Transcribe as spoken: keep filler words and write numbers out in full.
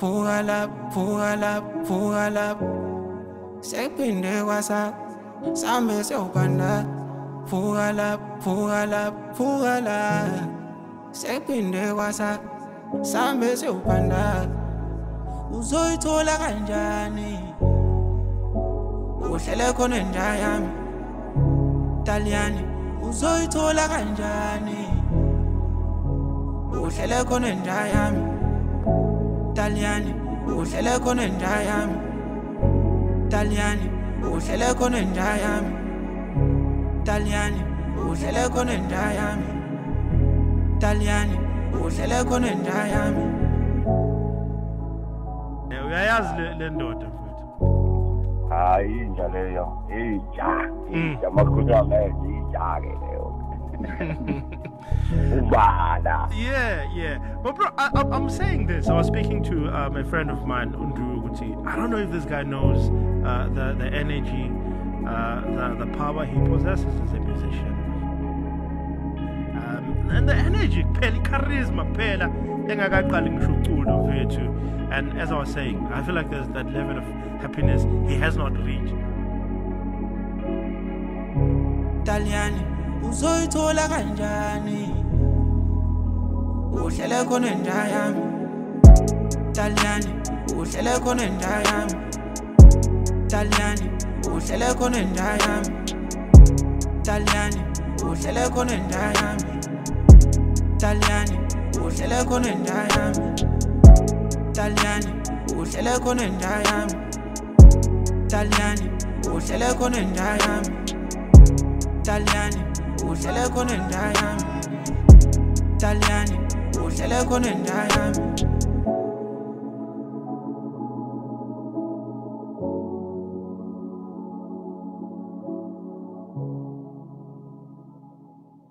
Pull up, pull up, pull up. Sepinde wasa, sambe se upanda. Pull up, pull up, pull up. Sepinde wasa, sambe se upanda. Uzoyithola kanjani? Uhlele khona enja yami. Italiani, uzoyithola kanjani? Uhlele khona enja yami. Italiani, uhlele khona enja yami. Italiani, uhlele khona enja yami. Italiani, uhlele khona enja yami. Italiani, uhlele khona enja yami. Uyayazi le ndoda mfowethu. Hayi inja leyo, inja, inja makhutha manje inja ke leyo. Ubala. Yeah, yeah. But bro, I, I, I'm saying this. I was speaking to um, a friend of mine, Undru Uguti. I don't know if this guy knows uh, the the energy, uh, the the power he possesses as a musician. Um, and the energy, peli charisma, pela. And as I was saying, I feel like there's that level of happiness he has not reached. Italiani, uzoyithola kanjani? Uhlele khona enja yami. Italiani, uhlele khona enja yami. Italiani, uhlele khona enja yami. Italiani, uhlele khona enja yami. Italiani, uhlele khona enja yami. Italiani, uhlele khona enja yami. Italiani, uhlele khona enja yami. Italiani, uhlele khona enja yami. Italiani, uhlele khona enja yami.